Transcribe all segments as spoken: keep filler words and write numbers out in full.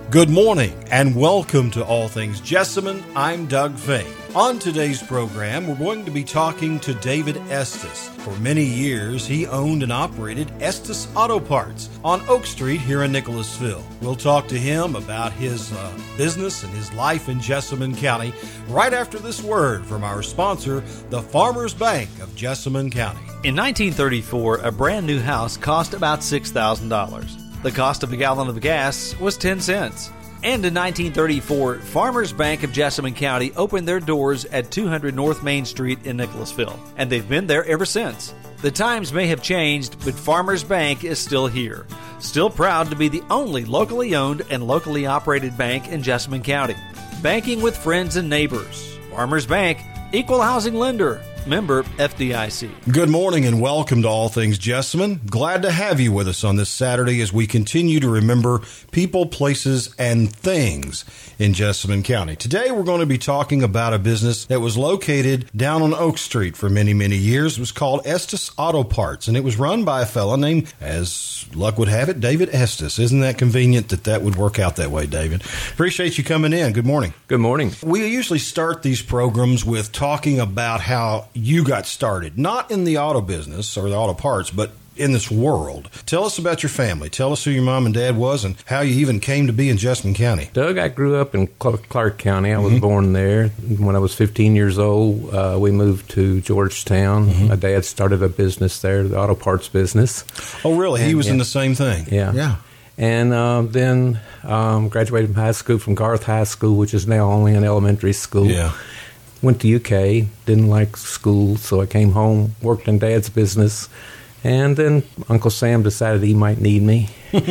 Good morning and welcome to All Things Jessamine. I'm Doug Fay. On today's program, we're going to be talking to David Estes. For many years, he owned and operated Estes Auto Parts on Oak Street here in Nicholasville. We'll talk to him about his uh, business and his life in Jessamine County right after this word from our sponsor, the Farmers Bank of Jessamine County. In nineteen thirty-four, a brand new house cost about six thousand dollars. The cost of a gallon of gas was ten cents. And in nineteen thirty-four, Farmers Bank of Jessamine County opened their doors at two hundred North Main Street in Nicholasville. And they've been there ever since. The times may have changed, but Farmers Bank is still here. Still proud to be the only locally owned and locally operated bank in Jessamine County. Banking with friends and neighbors. Farmers Bank, equal housing lender. Member F D I C. Good morning and welcome to All Things Jessamine. Glad to have you with us on this Saturday as we continue to remember people, places, and things in Jessamine County. Today we're going to be talking about a business that was located down on Oak Street for many, many years. It was called Estes Auto Parts, and it was run by a fella named, as luck would have it, David Estes. Isn't that convenient that that would work out that way, David? Appreciate you coming in. Good morning. Good morning. We usually start these programs with talking about how you got started, not in the auto business or the auto parts, but in this world. Tell us about your family. Tell us who your mom and dad was and how you even came to be in Jessamine County. Doug, I grew up in Clark County. I was Mm-hmm. born there. When I was fifteen years old, uh, we moved to Georgetown. Mm-hmm. My dad started a business there, the auto parts business. Oh, really? And, he was yeah. in the same thing? Yeah. Yeah. And um, then um, graduated from high school, from Garth High School, which is now only an elementary school. Yeah. Went to U K, didn't like school, so I came home, worked in Dad's business, and then Uncle Sam decided he might need me.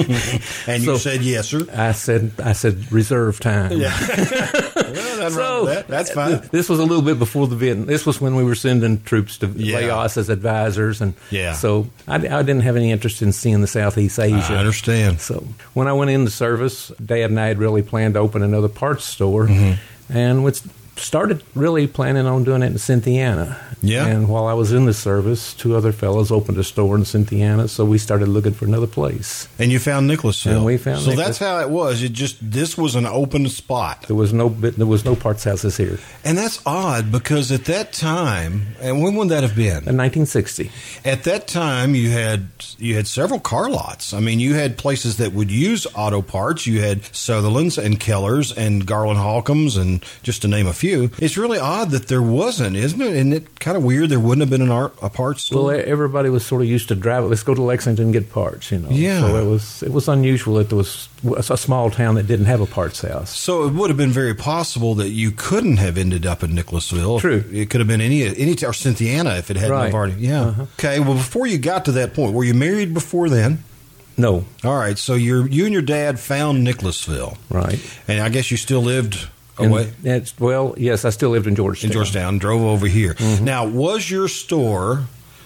And So you said yes, sir? I said, I said, reserve time. Yeah. Well, nothing wrong with that. That's fine. This was a little bit before the Vietnam. This was when we were sending troops to Yeah. Laos as advisors, and Yeah. so I, I didn't have any interest in seeing the Southeast Asia. I understand. So when I went into service, Dad and I had really planned to open another parts store, Mm-hmm. and we started really planning on doing it in Cynthiana. Yeah. And while I was in the service, two other fellows opened a store in Cynthiana, so we started looking for another place. And you found Nicholasville. And we found So Nicholas- that's how it was. It just, this was an open spot. There was no bit- there was no parts houses here And that's odd because at that time, and when would that have been? in nineteen sixty. At that time, you had you had several car lots. I mean, you had places that would use auto parts. You had Sutherland's and Keller's and Garland Holcomb's, and just to name a few. It's really odd that there wasn't, isn't it? Isn't it kind of weird there wouldn't have been an art, a parts store? Well, everybody was sort of used to driving. Let's go to Lexington and get parts, you know. Yeah. So it was it was unusual that there was a small town that didn't have a parts house. So it would have been very possible that you couldn't have ended up in Nicholasville. True. It could have been any any or Cynthiana if it hadn't Right. have already. Yeah. Uh-huh. Okay. Well, before you got to that point, were you married before then? No, All right. So you you and your dad found Nicholasville, right. and I guess you still lived And away. it's, well, yes, I still lived in Georgetown. In Georgetown, drove over here. Mm-hmm. Now, was your store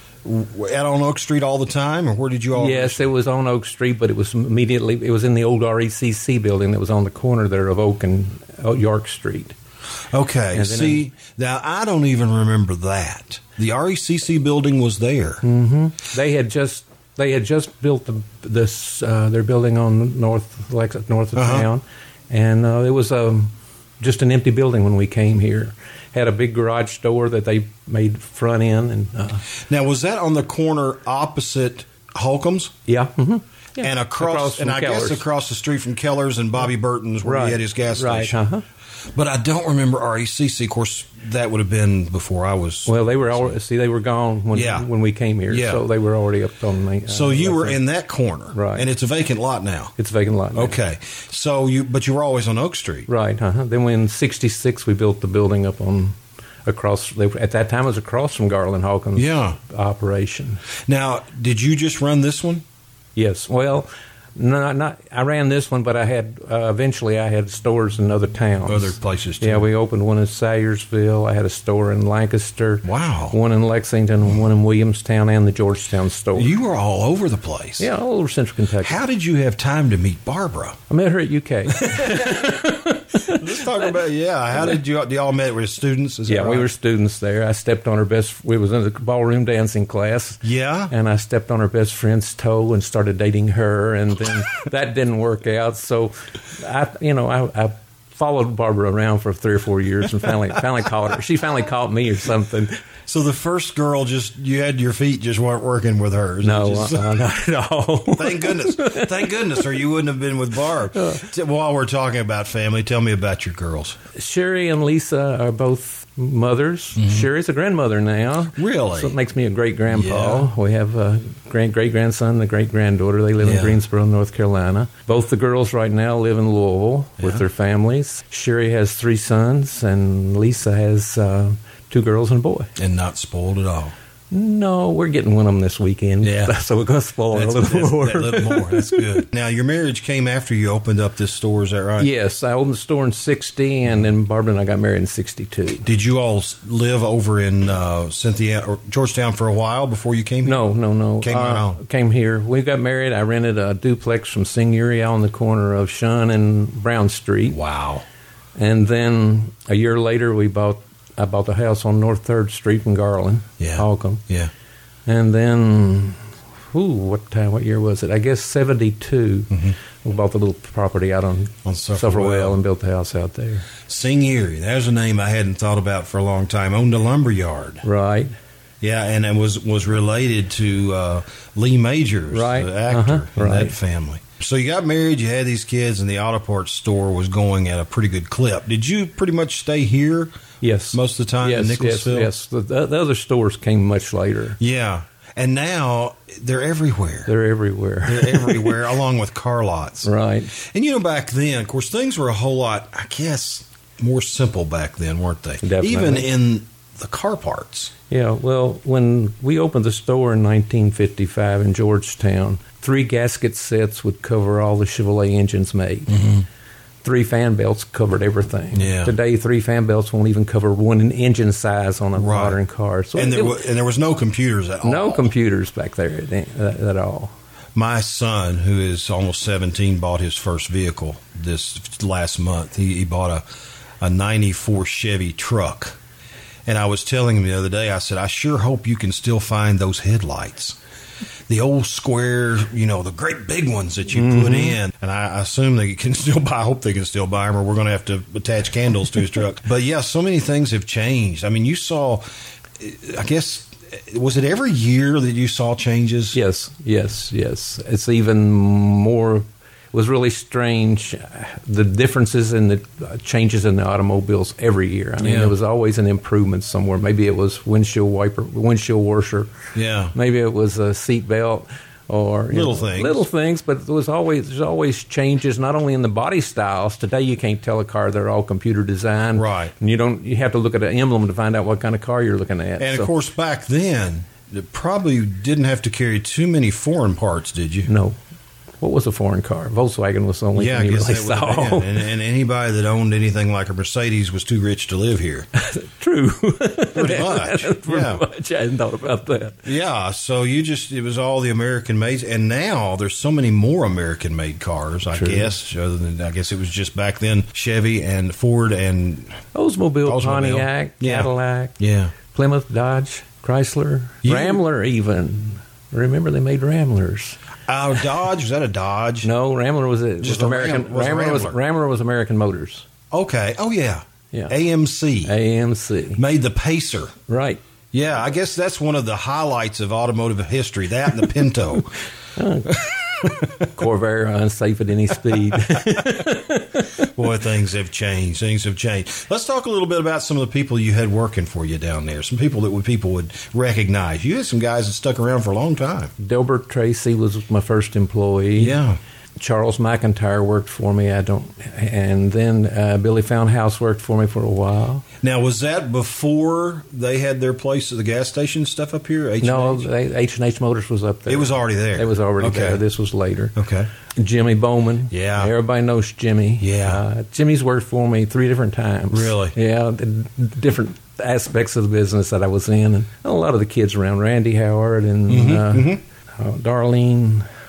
w- out on Oak Street all the time, or where did you all? Yes, it was on Oak Street, but it was immediately, it was in the old R E C C building that was on the corner there of Oak and uh, York Street. Okay. And then See, now I don't even remember that. The R E C C building was there. Mm-hmm. They had just they had just built the, this uh, their building on north Lex, north of Uh-huh. town, and uh, it was um, just an empty building when we came here. Had a big garage door that they made front end, and uh, Now, was that on the corner opposite Holcomb's? yeah, mm-hmm. yeah. And across, from and I Keller's. guess across the street from Keller's and Bobby Burton's, where right. he had his gas right. station. Uh-huh. But I don't remember R E C C. Of course, that would have been before I was. Well, they were already, see they were gone when Yeah. when we came here, Yeah. so they were already up on the. Uh, So you were left in that corner, Right. And it's a vacant lot now. It's a vacant lot. now. Okay, so you, but you were always on Oak Street, Right. Uh-huh. Then when in sixty-six we built the building up on across. They, at that time it was across from Garland Holcomb's Yeah. operation. Now, did you just run this one? Yes. Well, no, not. I ran this one, but I had uh, eventually I had stores in other towns, Other places too. Yeah, we opened one in Salyersville. I had a store in Lancaster. Wow. One in Lexington, one in Williamstown, and the Georgetown store. You were all over the place. Yeah, all over Central Kentucky. How did you have time to meet Barbara? I met her at U K. Let's talk about, yeah, how did you, you all met with students? Is that Yeah, right? we were students there. I stepped on her best, we was in the ballroom dancing class. Yeah? And I stepped on her best friend's toe and started dating her, and then that didn't work out. So, I, you know, I, I followed Barbara around for three or four years and finally finally caught her. She finally caught me or something. So the first girl, just you had your feet just weren't working with hers. No, Just- uh, not at all. Thank goodness. Thank goodness, or you wouldn't have been with Barb. T- While we're talking about family, tell me about your girls. Sherry and Lisa are both mothers. Mm-hmm. Sherry's a grandmother now. Really? So it makes me a great grandpa. Yeah. We have a grand great grandson and a great granddaughter. They live Yeah. in Greensboro, North Carolina. Both the girls right now live in Louisville with Yeah. their families. Sherry has three sons, and Lisa has uh, two girls and a boy. And not spoiled at all. No, we're getting one of them this weekend. Yeah. So we're going to spoil it a That's, little that's, more. that little more. That's good. Now, your marriage came after you opened up this store, is that right? Yes, I opened the store in sixty, and then Barbara and I got married in sixty-two. Did you all s- live over in uh, Cynthia or Georgetown for a while before you came here? No, no, no. Came right uh, on. Came here. We got married. I rented a duplex from Singuri on the corner of Shun and Brown Street. Wow. And then a year later, we bought. I bought the house on North Third Street in Garland, Yeah. Holcomb. Yeah. And then, ooh, what time? What year was it? I guess seventy-two. Mm-hmm. We bought the little property out on, On Sufferwell. Sufferwell and built the house out there. Sing Erie. There's a name I hadn't thought about for a long time. Owned a lumber yard. Right. Yeah, and it was was related to uh, Lee Majors, Right. the actor Uh-huh. in Right. that family. So you got married, you had these kids, and the auto parts store was going at a pretty good clip. Did you pretty much stay here Yes. most of the time yes, in yes, Nicholasville? yes. The, the other stores came much later. Yeah, and now they're everywhere. They're everywhere. They're everywhere, along with car lots. Right. And you know, back then, of course, things were a whole lot, I guess, more simple back then, weren't they? Definitely. Even in the car parts. Yeah, well, when we opened the store in nineteen fifty-five in Georgetown, three gasket sets would cover all the Chevrolet engines made. Mm-hmm. Three fan belts covered everything. Yeah. Today, three fan belts won't even cover one engine size on a Right. modern car. So And there, it- wa- and there was no computers at all. no computers back there at, at all. My son, who is almost seventeen, bought his first vehicle this last month. He, he bought a, a ninety-four Chevy truck. And I was telling him the other day, I said, I sure hope you can still find those headlights. The old square, you know, the great big ones that you Mm-hmm. put in. And I assume they can still buy, I hope they can still buy them, or we're going to have to attach candles to his truck. But yeah, so many things have changed. I mean, you saw, I guess, was it every year that you saw changes? Yes, yes, yes. It's even more. It was really strange, the differences in the uh, changes in the automobiles every year. I mean, Yeah. there was always an improvement somewhere. Maybe it was windshield wiper, windshield washer. Yeah. Maybe it was a seat belt or you Little know, things. Little things, but there was always there's always changes not only in the body styles. Today you can't tell a car they're all computer designed. Right. And you don't you have to look at an emblem to find out what kind of car you're looking at. And So- of course, back then, it probably didn't have to carry too many foreign parts, did you? no. What was a foreign car? Volkswagen was the only Yeah, I thing you guess really that would have saw. been. And, and anybody that owned anything like a Mercedes was too rich to live here. True. Pretty much. Pretty Yeah. much. I hadn't thought about that. Yeah, so you just, it was all the American made. And now there's so many more American made cars, I True. guess. Other than, I guess it was just back then Chevy and Ford and, Oldsmobile, Oldsmobile. Pontiac, Yeah. Cadillac, yeah. Plymouth, Dodge, Chrysler, You- Rambler even. Remember they made Ramblers. Oh, Dodge, was that a Dodge? No, Rambler was, a, Just was a American. Ram- was a Rambler was Rambler. Rambler was American Motors. Okay. Oh, yeah. Yeah. A M C. A M C. Made the Pacer. Right. Yeah, I guess that's one of the highlights of automotive history, that and the Pinto. Corvair unsafe at any speed. Boy, things have changed. Things have changed. Let's talk a little bit about some of the people you had working for you down there. Some people that would, people would recognize. You had some guys that stuck around for a long time. Delbert Tracy was my first employee. Yeah. Charles McIntyre worked for me. I don't, and then uh, Billy Foundhouse worked for me for a while. Now, was that before they had their place at the gas station stuff up here? H and H? No, they- H and H Motors was up there. It was already there. It was already Okay. there. This was later. Okay. Jimmy Bowman. Yeah. Everybody knows Jimmy. Yeah. Uh, Jimmy's worked for me three different times. Really? Yeah. the different aspects of the business that I was in. And a lot of the kids around, Randy Howard and Mm-hmm, uh, uh, Darlene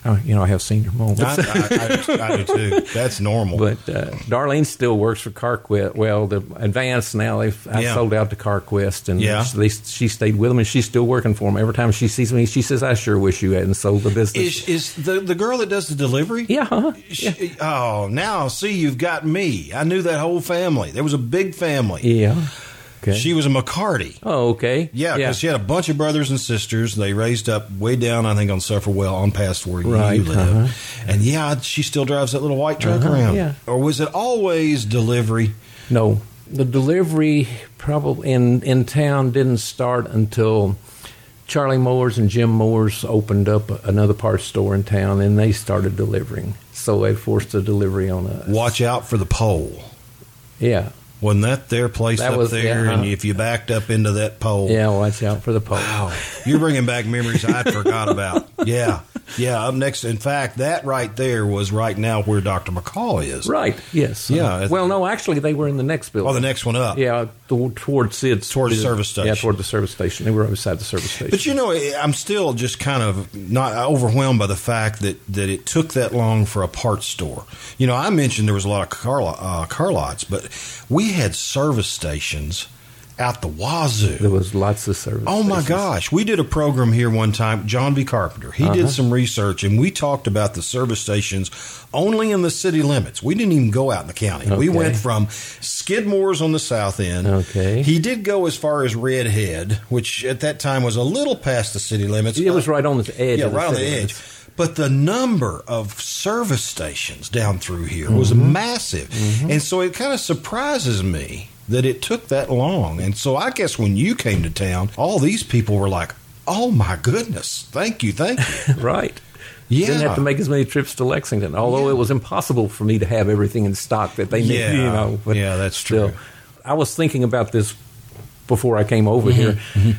I, you know, I have senior moments. I, I, I, I do too. That's normal. But uh, Darlene still works for CarQuest. Well, the Advance now, they've, I Yeah. sold out to CarQuest, and Yeah. they, she stayed with them, and she's still working for them. Every time she sees me, she says, I sure wish you hadn't sold the business. Is, is the, the girl that does the delivery? yeah, huh? She, Oh, now see, you've got me. I knew that whole family. There was a big family. Yeah. Okay. She was a McCarty. oh, okay. Yeah, because she had a bunch of brothers and sisters. They raised up way down, I think, on Sufferwell, on past where Right, you live. uh-huh. And yeah, she still drives that little white truck Uh-huh, around. yeah. Or was it always delivery? No, the delivery probably in, in town didn't start until Charlie Moore's and Jim Moore's opened up another parts store in town, and they started delivering. So they forced a delivery on us. Watch out for the pole. Yeah. Wasn't that their place That up was- there? yeah, And huh? if you backed up into that pole. Yeah, watch out for the pole. Wow. You're bringing back memories I'd forgot about. Yeah. Yeah. Up next. In fact, that right there was right now where Doctor McCall is. Right, yes. Yeah. Uh, well, no, actually, they were in the next building. Oh, the next one up. Yeah, th- toward Sid's. Toward the service station. Yeah, toward the service station. They were beside the service station. But you know, I'm still just kind of not overwhelmed by the fact that, that it took that long for a parts store. You know, I mentioned there was a lot of car, lo- uh, car lots, but we had service stations out the wazoo. There was lots of service Oh my stations. gosh. We did a program here one time, John B. Carpenter. He Uh-huh. did some research and we talked about the service stations only in the city limits. We didn't even go out in the county. We Okay. went from Skidmore's on the south end. Okay. He did go as far as Red Head, which at that time was a little past the city limits. It was right on the edge. Yeah, of the right on the city edge. limits. But the number of service stations down through here was Mm-hmm. massive. And so it kind of surprises me that it took that long. And so I guess when you came to town, all these people were like, oh my goodness, thank you, thank you. Right. Yeah. Didn't have to make as many trips to Lexington, although Yeah. it was impossible for me to have everything in stock that they needed. Yeah. You know, but Yeah, that's still, true. I was thinking about this before I came over here,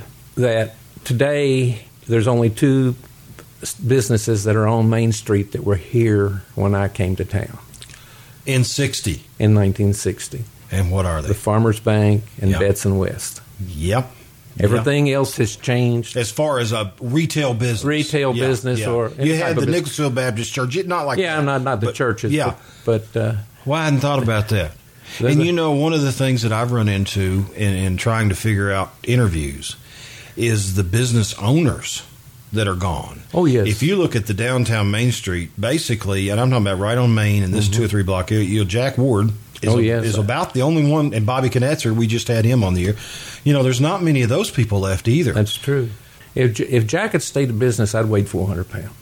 that today there's only two businesses that are on Main Street that were here when I came to town In sixty. in nineteen sixty. And what are The they? Farmers Bank and Yeah. Betts and West. Yep. Everything else has changed. As far as a retail business. Retail business or any You type had of the business. Nicholasville Baptist Church. It not like Yeah, that. not not the But- churches. Yeah. but, but uh, Well, I hadn't thought about that. There's And a- you know, one of the things that I've run into in, in trying to figure out interviews is the business owners that are gone. Oh, yes. If you look at the downtown Main Street, basically, and I'm talking about right on Main in this two or three block area, you know, Jack Ward is, Oh, a- yes. is about the only one, and Bobby Knetzer, we just had him on the air. You know, there's not many of those people left either. that's true. If J- if Jack had stayed in business, I'd weighed four hundred pounds.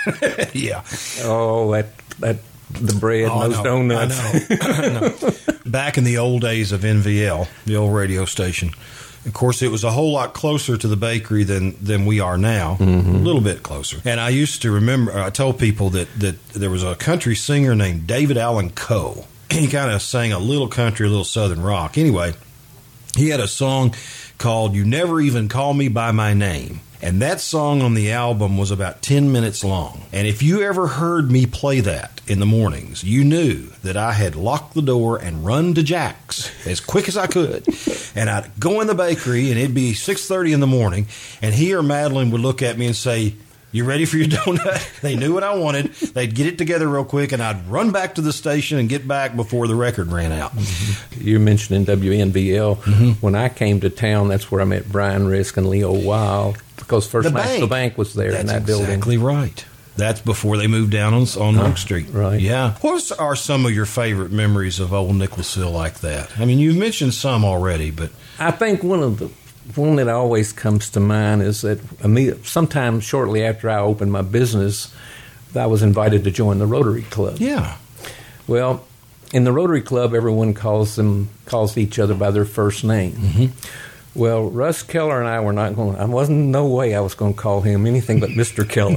yeah. Oh, that that the bread Oh, I and those know. donuts. I know. I know. Back in the old days of N V L, the old radio station, of course, it was a whole lot closer to the bakery than, than we are now, Mm-hmm. a little bit closer. And I used to remember, I told people that, that there was a country singer named David Allen Coe. He kind of sang a little country, a little southern rock. Anyway, he had a song called You Never Even Call Me By My Name. And that song on the album was about ten minutes long. And if you ever heard me play that in the mornings, you knew that I had locked the door and run to Jack's as quick as I could. And I'd go in the bakery, and it'd be six thirty in the morning, and he or Madeline would look at me and say, you ready for your donut? They knew what I wanted. They'd get it together real quick, and I'd run back to the station and get back before the record ran out. You're mentioning W N B L. Mm-hmm. When I came to town, that's where I met Brian Risk and Leo Wild, because First The National bank. Bank was there That's in that building. exactly right. That's before they moved down on, on Oak Street. right. Yeah. What are some of your favorite memories of old Nicholasville like that? I mean, you've mentioned some already, but I think one of the one that always comes to mind is that imme- sometime shortly after I opened my business, I was invited to join the Rotary Club. yeah. Well, in the Rotary Club, everyone calls them calls each other by their first name. Mm-hmm. Well, Russ Keller and I were not going. I wasn't no way I was going to call him anything but Mister Keller.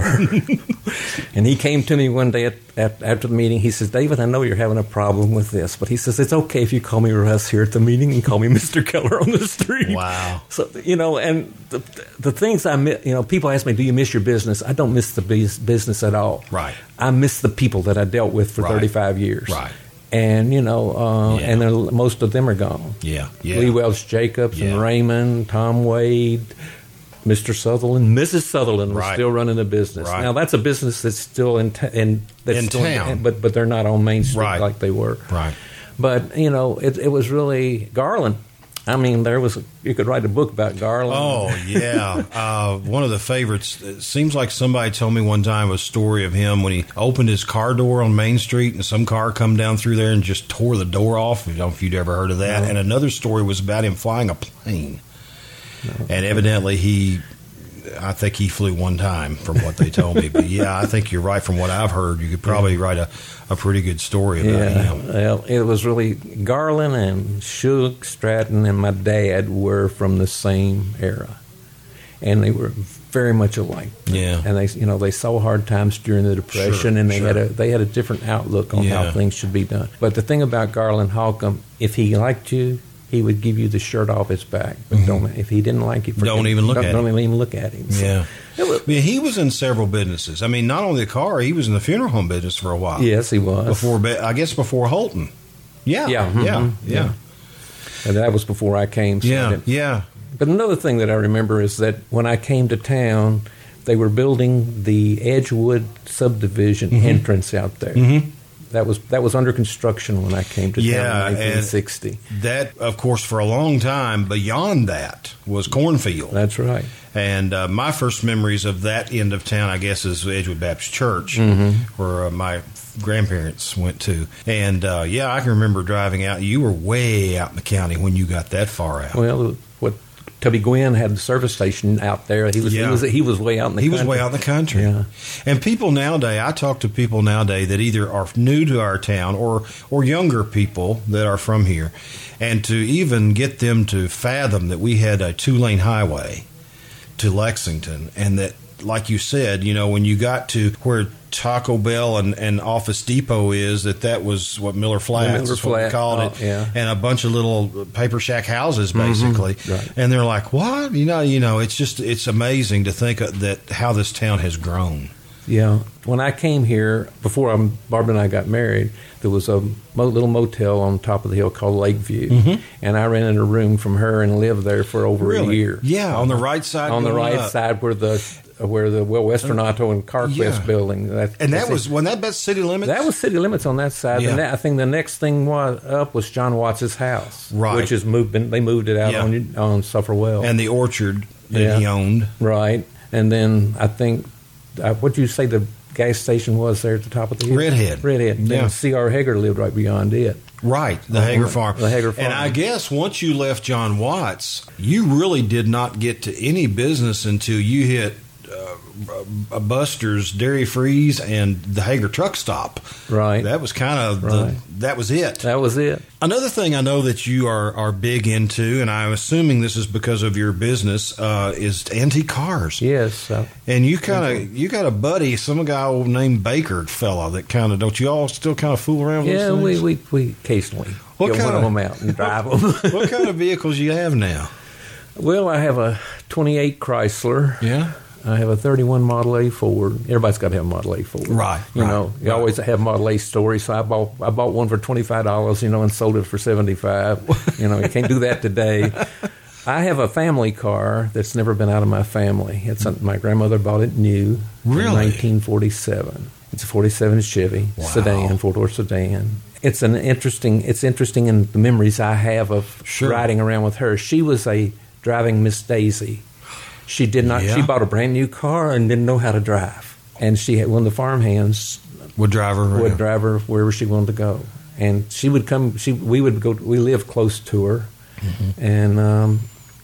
And he came to me one day at, at, after the meeting. He says, "David, I know you're having a problem with this, but he says it's okay if you call me Russ here at the meeting and call me Mister Keller on the street." Wow. So you know, and the the things I miss, you know, people ask me, "Do you miss your business?" I don't miss the bus- business at all. Right. I miss the people that I dealt with for Right. thirty-five years. Right. And you know, uh, Yeah. and they're, most of them are gone. Yeah. Yeah. Lee Welch Jacobs Yeah. and Raymond, Tom Wade, Mister Sutherland, Missus Sutherland was Right. still running the business. Right. Now that's a business that's still in t- in, that's In still town. but but they're not on Main Street Right. like they were. Right. But you know, it, it was really Garland. I mean, there was a, you could write a book about Garland. Oh, yeah. Uh, one of the favorites, it seems like somebody told me one time a story of him when he opened his car door on Main Street and some car come down through there and just tore the door off. I don't know if you'd ever heard of that. No. And another story was about him flying a plane. No. And evidently he... I think he flew one time from what they told me. But, yeah, I think you're right. From what I've heard, you could probably yeah. write a, a pretty good story about yeah. him. Well, it was really Garland and Shug Stratton and my dad were from the same era. And they were very much alike. Yeah. And they, you know, they saw hard times during the Depression, sure, and they sure. had a they had a different outlook on yeah. how things should be done. But the thing about Garland Holcomb, if he liked you, he would give you the shirt off his back. But mm-hmm. don't if he didn't like you, forget, don't even look don't, at don't him. Don't even look at him. So, yeah. Was, I mean, he was in several businesses. I mean, not only the car, he was in the funeral home business for a while. Yes, he was. Before, I guess, before Holton. Yeah, yeah, mm-hmm. yeah, yeah, yeah. And that was before I came. So yeah, I yeah. But another thing that I remember is that when I came to town, they were building the Edgewood subdivision mm-hmm. entrance out there. Mm-hmm. That was that was under construction when I came to yeah, town in nineteen sixty. That, of course, for a long time, beyond that was cornfield. That's right. And uh, my first memories of that end of town, I guess, is Edgewood Baptist Church, mm-hmm. where uh, my grandparents went to. And, uh, yeah, I can remember driving out. You were way out in the county when you got that far out. Well, what Tubby Gwynn had the service station out there. He was yeah. he was he was way out in the he country. was way out in the country. Yeah. And people nowadays, I talk to people nowadays that either are new to our town or or younger people that are from here, and to even get them to fathom that we had a two lane highway to Lexington, and that, like you said, you know, when you got to where Taco Bell and, and Office Depot is, that that was what Miller Flats Miller is what we Flat. called oh, it, yeah. and a bunch of little paper shack houses basically, mm-hmm. right. and they're like, what? You know, you know, it's just it's amazing to think that how this town has grown. Yeah. When I came here, before I'm, Barbara and I got married, there was a mo- little motel on top of the hill called Lakeview. Mm-hmm. And I rented a room from her and lived there for over really? a year. Yeah, on the right side. On the right up. side where the where the well Western Auto and CarQuest yeah. building. That, and that it. was, when that that's city limits? That was city limits on that side. Yeah. And that, I think the next thing was up was John Watts' house. Right. Which is moved, they moved it out yeah. on on Sufferwell. And the orchard that yeah. he owned. Right. And then I think, uh, what did you say the gas station was there at the top of the hill? Redhead. Redhead. Yeah. Then C R Hager lived right beyond it. Right, the Uh-huh. Hager Farm. The Hager Farm. And I guess once you left John Watts, you really did not get to any business until you hit uh, Buster's Dairy Freeze and the Hager Truck Stop. Right. That was kind of Right. the, that was it. That was it. Another thing I know that you are, are big into, and I'm assuming this is because of your business, uh, is antique cars. Yes. Uh, And you kind of you got a buddy, some guy named Baker fella that kind of, don't you all still kind of fool around with yeah, those we, things? we, we occasionally What get kind one of- of them out and drive them. What kind of vehicles you have now? Well, I have a twenty-eight Chrysler. Yeah. I have a thirty-one Model A Ford. Everybody's got to have a Model A Ford. Right, You right, know, you right. always have Model A stories. So I bought I bought one for twenty-five dollars, you know, and sold it for seventy-five dollars. You know, you can't do that today. I have a family car that's never been out of my family. It's a, my grandmother bought it new Really? in nineteen forty-seven. It's a forty-seven Chevy Wow. sedan, four-door sedan. It's an interesting. It's interesting in the memories I have of Sure. riding around with her. She was a driving Miss Daisy. She did not. Yeah. She bought a brand new car and didn't know how to drive. And she had one of the farmhands Would drive her around. would drive her wherever she wanted to go. And she would come. She we would go. We lived close to her, Mm-hmm. and um,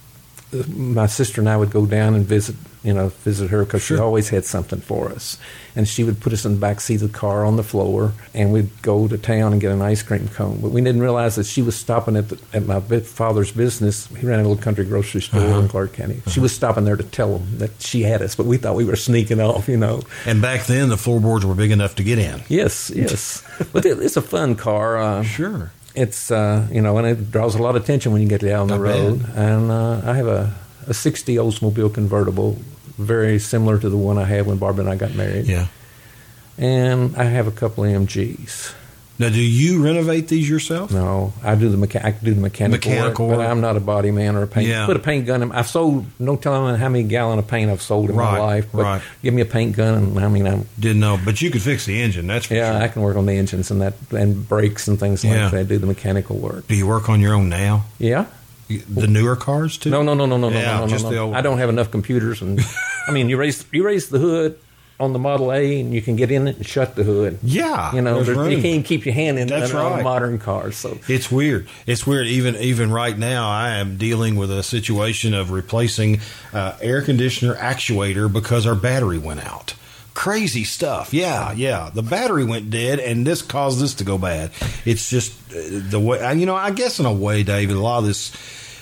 my sister and I would go down and visit. You know, visit her because Sure. she always had something for us. And she would put us in the back seat of the car on the floor, and we'd go to town and get an ice cream cone. But we didn't realize that she was stopping at the, at my bi- father's business. He ran a little country grocery store Uh-huh. in Clark County. Uh-huh. She was stopping there to tell him that she had us, but we thought we were sneaking off. You know. And back then, the floorboards were big enough to get in. Yes, yes. But it, it's a fun car. Uh, Sure. It's uh, you know, and it draws a lot of attention when you get out on the I road. bet. And uh, I have a, a sixty Oldsmobile convertible, very similar to the one I had when Barbara and I got married. Yeah. And I have a couple of M Gs. Now, do you renovate these yourself? No, I do the mecha- I do the mechanical, Mechanical work, work. but I'm not a body man or a paint. Yeah. Put a paint gun in. I've sold. No telling how many gallon of paint I've sold in Right, my life. But right. give me a paint gun, and I mean, I'm Didn't know, but you could fix the engine. That's for yeah, sure. I can work on the engines and that and brakes and things like Yeah. that. I do the mechanical work. Do you work on your own now? Yeah. The newer cars too? No, no, no, no, no, Yeah, no, no, just no, the no. old- I don't have enough computers, and I mean, you raise you raise the hood on the Model A, and you can get in it and shut the hood. Yeah, You know, there's there- room. you can't even keep your hand in That's it on right. modern cars. So It's weird. It's weird. Even even right now, I am dealing with a situation of replacing uh, air conditioner actuator because our battery went out. Crazy stuff. Yeah, yeah. The battery went dead, and this caused this to go bad. It's just uh, the way. You know, I guess in a way, David, a lot of this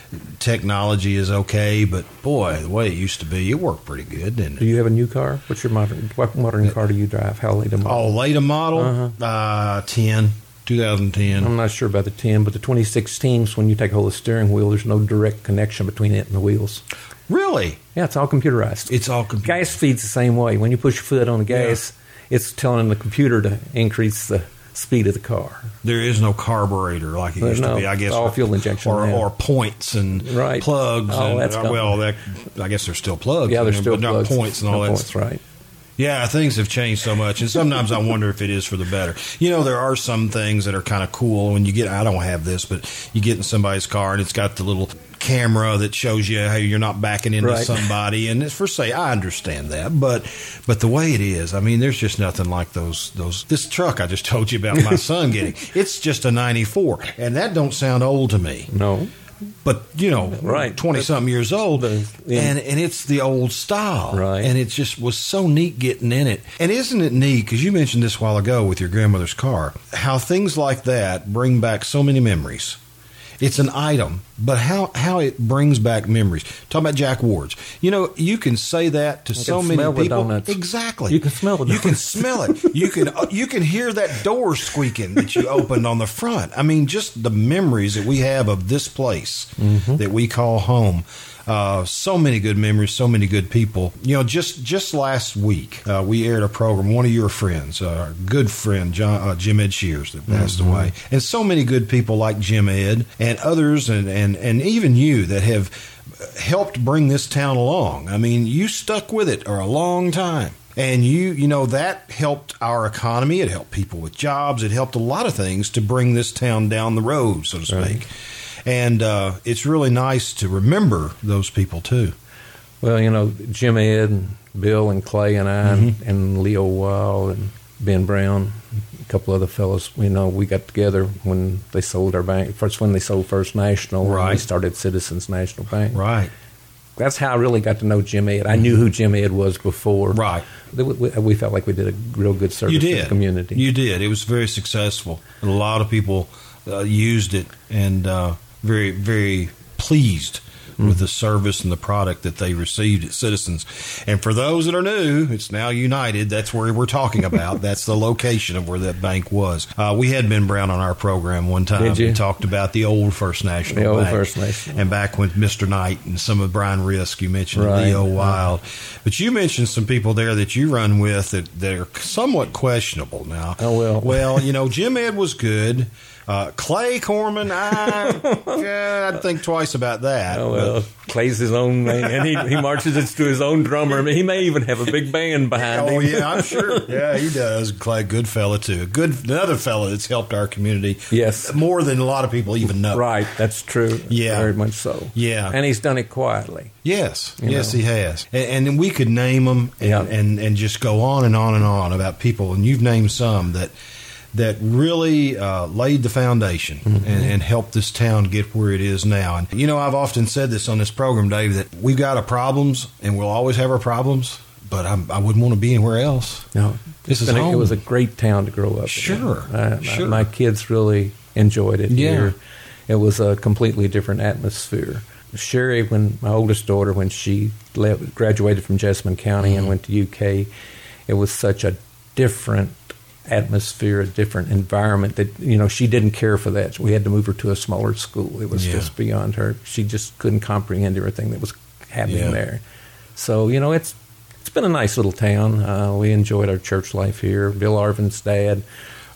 technology is okay, but boy, the way it used to be, it worked pretty good, didn't do it? you have a new car? What's your modern what modern car do you drive? How late a model? Oh, later model, Uh-huh. uh, ten, twenty ten. I'm not sure about the ten, but the twenty sixteens, when you take hold of the steering wheel, there's no direct connection between it and the wheels. Really? Yeah, it's all computerized. It's all computer. Gas feed's the same way. When you push your foot on the gas, it's telling the computer to increase the speed of the car. There is no carburetor like it There's used to no- be. I guess it's all or- fuel injection or, now. or points and Right. plugs. Oh, and, that's uh, gone. well, that I guess there's still plugs. Yeah, in there's there, still but plugs. not points and all no that. points, right? Yeah, things have changed so much, and sometimes I wonder if it is for the better. You know, there are some things that are kind of cool when you get. I don't have this, but you get in somebody's car and it's got the little camera that shows you how you're not backing into Right. somebody, and it's for say I understand that, but but the way it is, I mean, there's just nothing like those those. This truck I just told you about my son getting, it's just a ninety-four, and that don't sound old to me. No. But you know, Right. twenty something years old, The- yeah. and and it's the old style, Right. And it just was so neat getting in it. And isn't it neat? Because you mentioned this a while ago with your grandmother's car, how things like that bring back so many memories. It's an item, but how, how it brings back memories. Talk about Jack Ward's. You know, you can say that to can so many smell the people. donuts. Exactly. You can smell the You can donuts. smell it. You can uh, you can hear that door squeaking that you opened on the front. I mean, just the memories that we have of this place Mm-hmm. that we call home. Uh, so many good memories, so many good people. You know, just just last week uh, we aired a program. One of your friends, uh, good friend John, uh, Jim Ed Shears, that passed Mm-hmm. away, and so many good people like Jim Ed and others, and and and even you that have helped bring this town along. I mean, you stuck with it for a long time. And you, you know, that helped our economy. It helped people with jobs. It helped a lot of things to bring this town down the road, so to speak. Right. And uh, it's really nice to remember those people too. Well, you know, Jim Ed and Bill and Clay and I Mm-hmm. and, and Leo Wild and Ben Brown, a couple other fellows, you know, we got together when they sold our bank. First, when they sold First National, and we Right. started Citizens National Bank. Right. That's how I really got to know Jim Ed. I knew who Jim Ed was before. Right. We, we, we felt like we did a real good service You to did. the community. You did. It was very successful. A lot of people uh, used it and uh, very, very pleased with the service and the product that they received at Citizens. And for those that are new, it's now United. That's where we're talking about. That's the location of where that bank was. Uh, we had Ben Brown on our program one time. Did you? and talked about the old First National The old Bank. First National. And back with Mister Knight and some of Brian Risk, you mentioned Right. Leo Wild. But you mentioned some people there that you run with that, that are somewhat questionable now. Oh, well. Well, you know, Jim Ed was good. Uh, Clay Corman, I, yeah, I'd think twice about that. Oh, well, Clay's his own man, and he, he marches it to his own drummer. I mean, he may even have a big band behind Oh him. yeah, I'm sure. Yeah, he does. Clay, good fella too. Good, another fella that's helped our community. Yes. more than a lot of people even know. Right, that's true. Yeah. Very much so. Yeah. And he's done it quietly. Yes, You yes, know. he has, and, and then we could name them and, Yeah. and and just go on and on and on about people, and you've named some that that really uh, laid the foundation Mm-hmm. and, and helped this town get where it is now. And you know, I've often said this on this program, Dave, that we've got our problems, and we'll always have our problems. But I'm, I wouldn't want to be anywhere else. No, This it's is been a- home. It was a great town to grow up in. Sure, I- my- sure. My kids really enjoyed it Yeah. here. It was a completely different atmosphere. Sherry, when my oldest daughter, when she left, graduated from Jessamine County Mm-hmm. and went to U K, it was such a different atmosphere, a different environment that, you know, she didn't care for that. We had to move her to a smaller school. It was Yeah. just beyond her. She just couldn't comprehend everything that was happening Yeah. there. So, you know, it's it's been a nice little town. Uh, we enjoyed our church life here. Bill Arvin's dad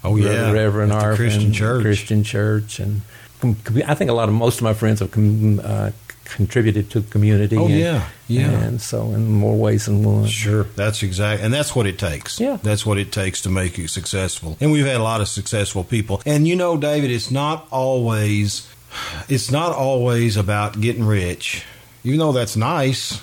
Oh, yeah. Reverend At the Arvin, Christian Church. Christian Church, and com- com- I think a lot of most of my friends have com- uh, contributed to the community. Oh, and, yeah, yeah. And so in more ways than one. Sure, that's exact, and that's what it takes. Yeah. That's what it takes to make you successful. And we've had a lot of successful people. And you know, David, it's not always, it's not always about getting rich, even though that's nice.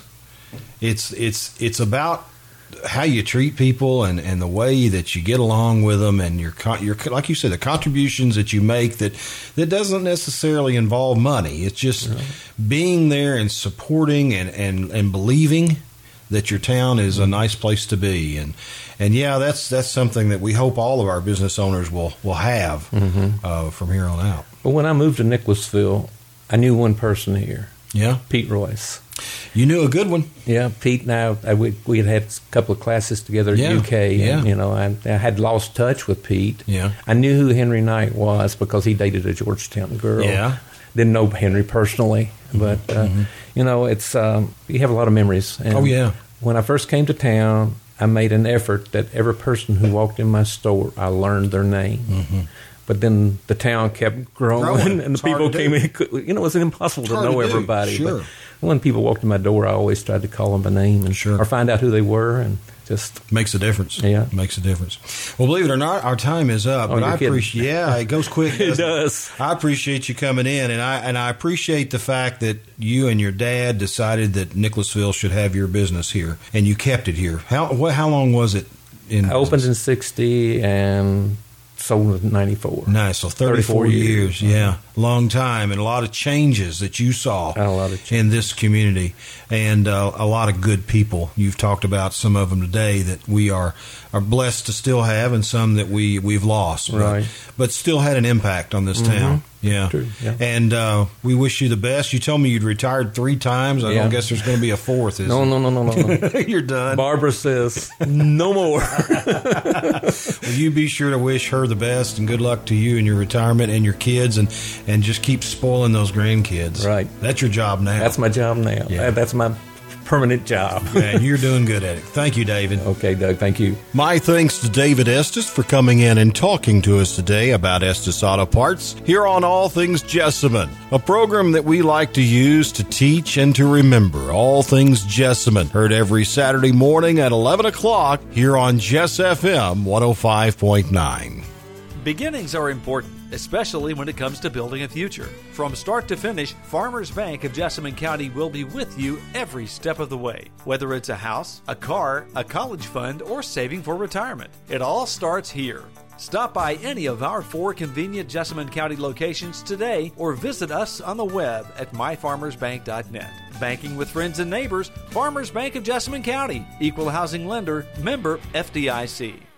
It's it's it's about how you treat people and, and the way that you get along with them, and your con- your like you said, the contributions that you make that that doesn't necessarily involve money. It's just right. being there and supporting and, and, and believing that your town is a nice place to be. And and yeah, that's that's something that we hope all of our business owners will will have mm-hmm. uh, from here on out. Well, when I moved to Nicholasville, I knew one person here. Yeah, Pete Royce. You knew a good one. Yeah, Pete and I, I we, we had had a couple of classes together at yeah. U K. Yeah. And, you know, I, I had lost touch with Pete. Yeah. I knew who Henry Knight was because he dated a Georgetown girl. Yeah. Didn't know Henry personally, but, uh, mm-hmm. you know, it's um, you have a lot of memories. And oh, yeah. When I first came to town, I made an effort that every person who walked in my store, I learned their name. Mm-hmm. But then the town kept growing, growing. and It's the people came do. in. You know, it was impossible It's to know to everybody. Sure. But when people walked in my door, I always tried to call them by name and sure. or find out who they were, and just makes a difference. Yeah, makes a difference. Well, believe it or not, our time is up. Oh, but you're I kidding. appreciate. Yeah, it goes quick. It does. I appreciate you coming in, and I and I appreciate the fact that you and your dad decided that Nicholasville should have your business here, and you kept it here. How what, how long was it? In I opened in sixty and sold in ninety-four. Nice. So thirty-four, thirty-four years. years. Yeah. Long time, and a lot of changes that you saw a lot of in this community, and uh, a lot of good people. You've talked about some of them today that we are, are blessed to still have, and some that we, we've lost. But, right. but still had an impact on this mm-hmm. town. Yeah. True. Yeah. And uh, we wish you the best. You told me you'd retired three times. I yeah. don't guess there's going to be a fourth, is no, there? No, no, no, no, no. You're done. Barbara says, no more. Well, you be sure to wish her the best, and good luck to you in your retirement and your kids, and, and just keep spoiling those grandkids. Right. That's your job now. That's my job now. Yeah. That's my permanent job. Yeah, you're doing good at it. Thank you, David. Okay, Doug. Thank you. My thanks to David Estes for coming in and talking to us today about Estes Auto Parts here on All Things Jessamine, a program that we like to use to teach and to remember all things Jessamine. Heard every Saturday morning at eleven o'clock here on Jess F M one oh five point nine. Beginnings are important, especially when it comes to building a future. From start to finish, Farmers Bank of Jessamine County will be with you every step of the way. Whether it's a house, a car, a college fund, or saving for retirement, it all starts here. Stop by any of our four convenient Jessamine County locations today or visit us on the web at my farmers bank dot net. Banking with friends and neighbors, Farmers Bank of Jessamine County. Equal housing lender, member F D I C.